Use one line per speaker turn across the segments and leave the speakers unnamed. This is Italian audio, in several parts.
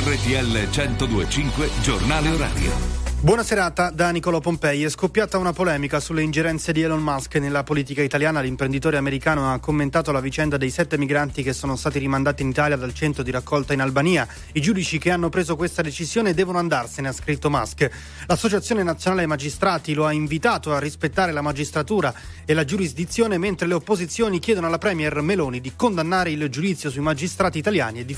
RTL 102.5 Giornale Orario.
Buona serata da Nicolò Pompei. È scoppiata una polemica sulle ingerenze di Elon Musk nella politica italiana. L'imprenditore americano ha commentato la vicenda dei 7 migranti che sono stati rimandati in Italia dal centro di raccolta in Albania. I giudici che hanno preso questa decisione devono andarsene, ha scritto Musk. L'Associazione Nazionale Magistrati lo ha invitato a rispettare la magistratura e la giurisdizione, mentre le opposizioni chiedono alla premier Meloni di condannare il giudizio sui magistrati italiani e di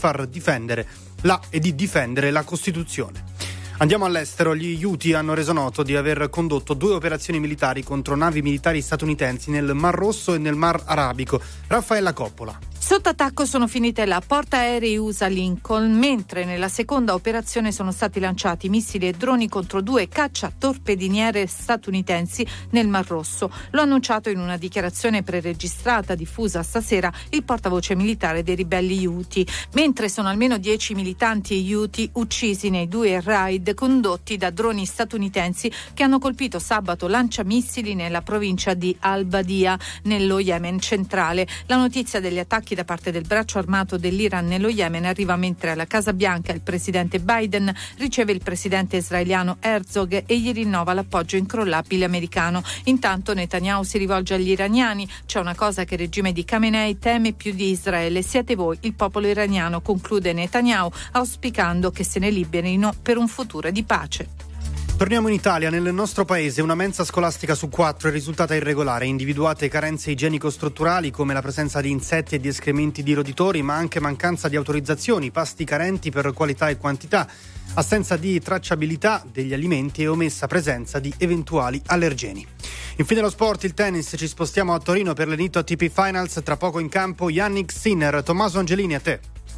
difendere la Costituzione. Andiamo all'estero. Gli Houthi hanno reso noto di aver condotto 2 operazioni militari contro navi militari statunitensi nel Mar Rosso e nel Mar Arabico. Raffaella Coppola.
Sotto attacco sono finite la portaerei USA Lincoln, mentre nella seconda operazione sono stati lanciati missili e droni contro 2 cacciatorpediniere statunitensi nel Mar Rosso. Lo ha annunciato in una dichiarazione preregistrata diffusa stasera il portavoce militare dei ribelli Houthi, mentre sono almeno 10 militanti Houthi uccisi nei 2 raid condotti da droni statunitensi che hanno colpito sabato lanciamissili nella provincia di Al-Badia, nello Yemen centrale. La notizia degli attacchi da parte del braccio armato dell'Iran nello Yemen arriva mentre alla Casa Bianca il presidente Biden riceve il presidente israeliano Herzog e gli rinnova l'appoggio incrollabile americano. Intanto Netanyahu si rivolge agli iraniani: c'è una cosa che il regime di Khamenei teme più di Israele, siete voi, il popolo iraniano, conclude Netanyahu, auspicando che se ne liberino per un futuro di pace.
Torniamo in Italia. Nel nostro paese una mensa scolastica su 4 è risultata irregolare, individuate carenze igienico-strutturali come la presenza di insetti e di escrementi di roditori, ma anche mancanza di autorizzazioni, pasti carenti per qualità e quantità, assenza di tracciabilità degli alimenti e omessa presenza di eventuali allergeni. Infine lo sport, il tennis, ci spostiamo a Torino per l'Enito ATP Finals, tra poco in campo Yannick Sinner. Tommaso Angelini, a te.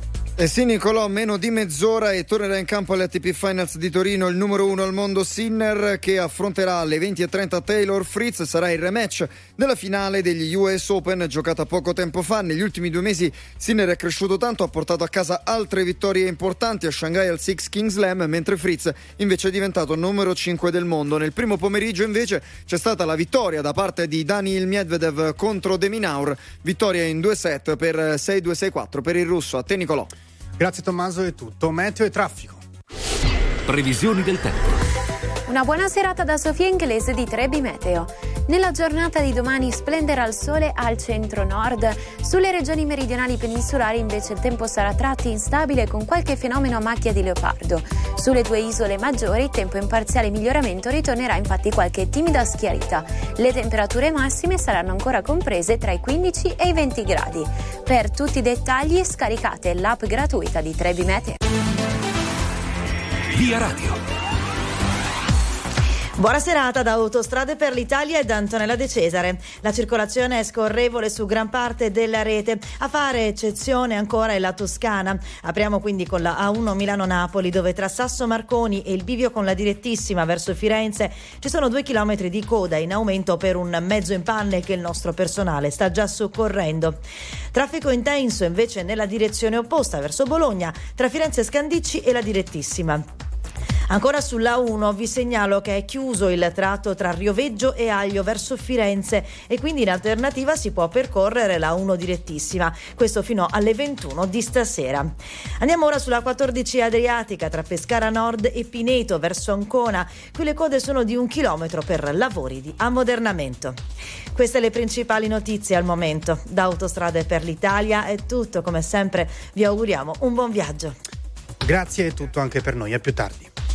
Sì, Nicolò, meno di mezz'ora e tornerà in campo alle ATP Finals di Torino il numero 1 al mondo Sinner, che affronterà alle 20:30 Taylor Fritz. Sarà il rematch della finale degli US Open giocata poco tempo fa. Negli ultimi 2 mesi Sinner è cresciuto tanto, ha portato a casa altre vittorie importanti a Shanghai al Six King Slam, mentre Fritz invece è diventato numero 5 del mondo. Nel primo pomeriggio invece c'è stata la vittoria da parte di Daniil Medvedev contro De Minaur, vittoria in 2 set per 6-2, 6-4 per il russo. A te, Nicolò.
Grazie Tommaso, è tutto. Meteo e traffico.
Previsioni del tempo.
Una buona serata da Sofia Inglese di Trebi Meteo. Nella giornata di domani splenderà il sole al centro-nord. Sulle regioni meridionali peninsulari invece il tempo sarà a tratti instabile con qualche fenomeno a macchia di leopardo. Sulle 2 isole maggiori il tempo in parziale miglioramento, ritornerà infatti qualche timida schiarita. Le temperature massime saranno ancora comprese tra i 15 e i 20 gradi. Per tutti i dettagli scaricate l'app gratuita di Trebi Meteo.
Via Radio.
Buona serata da Autostrade per l'Italia e da Antonella De Cesare. La circolazione è scorrevole su gran parte della rete. A fare eccezione ancora è la Toscana. Apriamo quindi con la A1 Milano-Napoli, dove tra Sasso Marconi e il bivio con la direttissima verso Firenze ci sono 2 chilometri di coda in aumento per un mezzo in panne che il nostro personale sta già soccorrendo. Traffico intenso invece nella direzione opposta verso Bologna, tra Firenze Scandicci e la direttissima. Ancora sulla 1 vi segnalo che è chiuso il tratto tra Rioveggio e Aglio verso Firenze e quindi in alternativa si può percorrere la 1 direttissima, questo fino alle 21 di stasera. Andiamo ora sulla 14 Adriatica tra Pescara Nord e Pineto verso Ancona, qui le code sono di 1 chilometro per lavori di ammodernamento. Queste le principali notizie al momento. Da Autostrade per l'Italia è tutto, come sempre vi auguriamo un buon viaggio.
Grazie, è tutto anche per noi, a più tardi.